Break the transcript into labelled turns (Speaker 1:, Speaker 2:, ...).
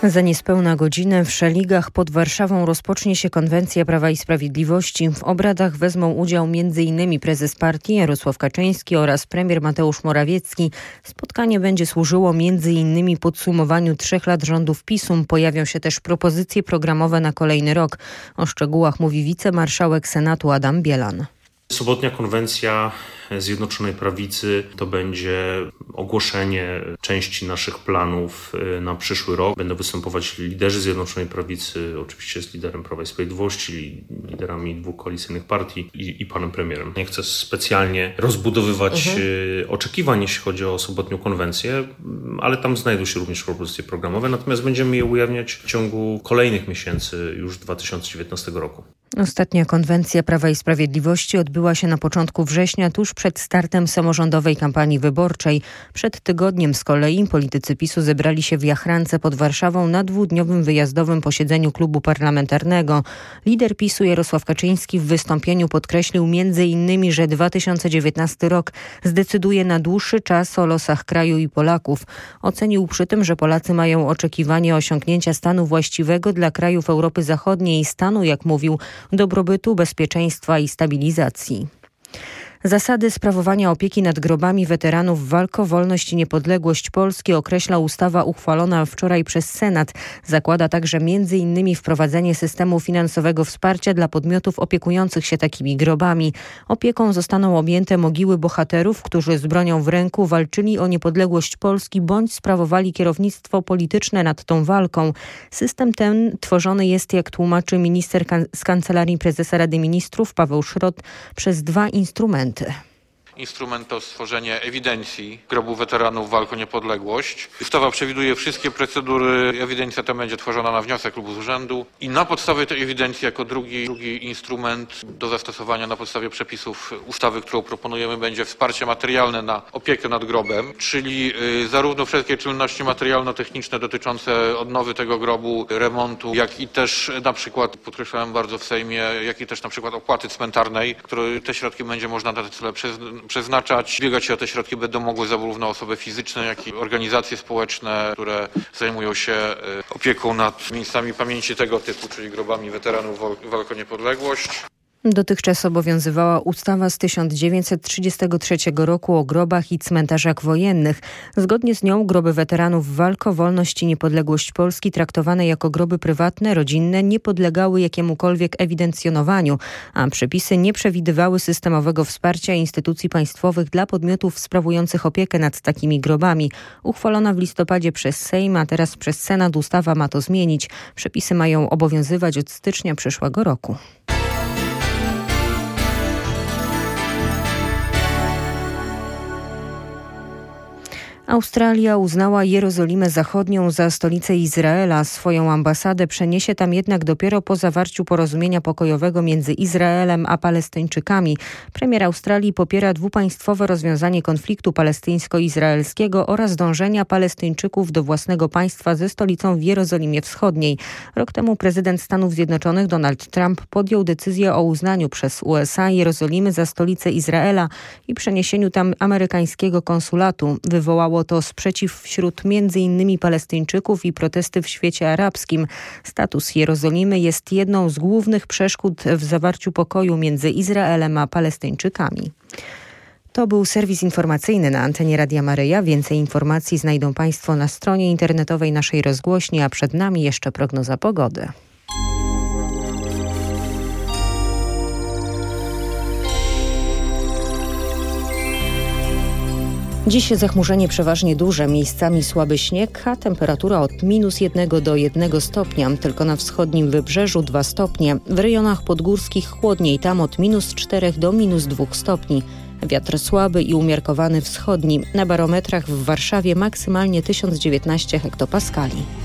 Speaker 1: Za niespełna godzinę w Szeligach pod Warszawą rozpocznie się konwencja Prawa i Sprawiedliwości. W obradach wezmą udział m.in. prezes partii Jarosław Kaczyński oraz premier Mateusz Morawiecki. Spotkanie będzie służyło m.in. podsumowaniu 3 lat rządów PiS-u. Pojawią się też propozycje programowe na kolejny rok. O szczegółach mówi wicemarszałek Senatu Adam Bielan.
Speaker 2: Sobotnia konwencja Zjednoczonej Prawicy to będzie ogłoszenie części naszych planów na przyszły rok. Będą występować liderzy Zjednoczonej Prawicy, oczywiście z liderem Prawa i Sprawiedliwości, liderami 2 koalicyjnych partii i panem premierem. Nie chcę specjalnie rozbudowywać oczekiwań, jeśli chodzi o sobotnią konwencję, ale tam znajdą się również propozycje programowe, natomiast będziemy je ujawniać w ciągu kolejnych miesięcy już 2019 roku.
Speaker 1: Ostatnia konwencja Prawa i Sprawiedliwości odbyła się na początku września, tuż przed startem samorządowej kampanii wyborczej. Przed tygodniem z kolei politycy PiS-u zebrali się w Jachrance pod Warszawą na 2-dniowym wyjazdowym posiedzeniu klubu parlamentarnego. Lider PiS-u Jarosław Kaczyński w wystąpieniu podkreślił m.in., że 2019 rok zdecyduje na dłuższy czas o losach kraju i Polaków. Ocenił przy tym, że Polacy mają oczekiwanie osiągnięcia stanu właściwego dla krajów Europy Zachodniej i stanu, jak mówił, dobrobytu, bezpieczeństwa i stabilizacji. Zasady sprawowania opieki nad grobami weteranów walk o wolność i niepodległość Polski określa ustawa uchwalona wczoraj przez Senat. Zakłada także m.in. wprowadzenie systemu finansowego wsparcia dla podmiotów opiekujących się takimi grobami. Opieką zostaną objęte mogiły bohaterów, którzy z bronią w ręku walczyli o niepodległość Polski bądź sprawowali kierownictwo polityczne nad tą walką. System ten tworzony jest, jak tłumaczy minister z Kancelarii Prezesa Rady Ministrów Paweł Szrot, przez 2 instrumenty.
Speaker 3: Instrument to stworzenie ewidencji grobu weteranów walk o niepodległość. Ustawa przewiduje wszystkie procedury. Ewidencja ta będzie tworzona na wniosek lub z urzędu i na podstawie tej ewidencji jako drugi instrument do zastosowania na podstawie przepisów ustawy, którą proponujemy, będzie wsparcie materialne na opiekę nad grobem, czyli zarówno wszelkie czynności materialno-techniczne dotyczące odnowy tego grobu, remontu, jak i też na przykład, podkreślałem bardzo w Sejmie, jak i też na przykład opłaty cmentarnej, które te środki będzie można na te cele przeznaczać. Biegać się o te środki będą mogły zarówno osoby fizyczne, jak i organizacje społeczne, które zajmują się opieką nad miejscami pamięci tego typu, czyli grobami weteranów walk o niepodległość.
Speaker 1: Dotychczas obowiązywała ustawa z 1933 roku o grobach i cmentarzach wojennych. Zgodnie z nią groby weteranów walk o wolność i niepodległość Polski traktowane jako groby prywatne, rodzinne nie podlegały jakiemukolwiek ewidencjonowaniu, a przepisy nie przewidywały systemowego wsparcia instytucji państwowych dla podmiotów sprawujących opiekę nad takimi grobami. Uchwalona w listopadzie przez Sejm, a teraz przez Senat ustawa ma to zmienić. Przepisy mają obowiązywać od stycznia przyszłego roku. Australia uznała Jerozolimę Zachodnią za stolicę Izraela. Swoją ambasadę przeniesie tam jednak dopiero po zawarciu porozumienia pokojowego między Izraelem a Palestyńczykami. Premier Australii popiera dwupaństwowe rozwiązanie konfliktu palestyńsko-izraelskiego oraz dążenia Palestyńczyków do własnego państwa ze stolicą w Jerozolimie Wschodniej. Rok temu prezydent Stanów Zjednoczonych Donald Trump podjął decyzję o uznaniu przez USA Jerozolimy za stolicę Izraela i przeniesieniu tam amerykańskiego konsulatu. Wywołało to sprzeciw wśród m.in. Palestyńczyków i protesty w świecie arabskim. Status Jerozolimy jest jedną z głównych przeszkód w zawarciu pokoju między Izraelem a Palestyńczykami. To był serwis informacyjny na antenie Radia Maryja. Więcej informacji znajdą Państwo na stronie internetowej naszej rozgłośni, a przed nami jeszcze prognoza pogody. Dziś zachmurzenie przeważnie duże, miejscami słaby śnieg, a temperatura od -1 do 1 stopnia. Tylko na wschodnim wybrzeżu 2 stopnie. W rejonach podgórskich chłodniej, tam od -4 do -2 stopni. Wiatr słaby i umiarkowany wschodni. Na barometrach w Warszawie maksymalnie 1019 hektopaskali.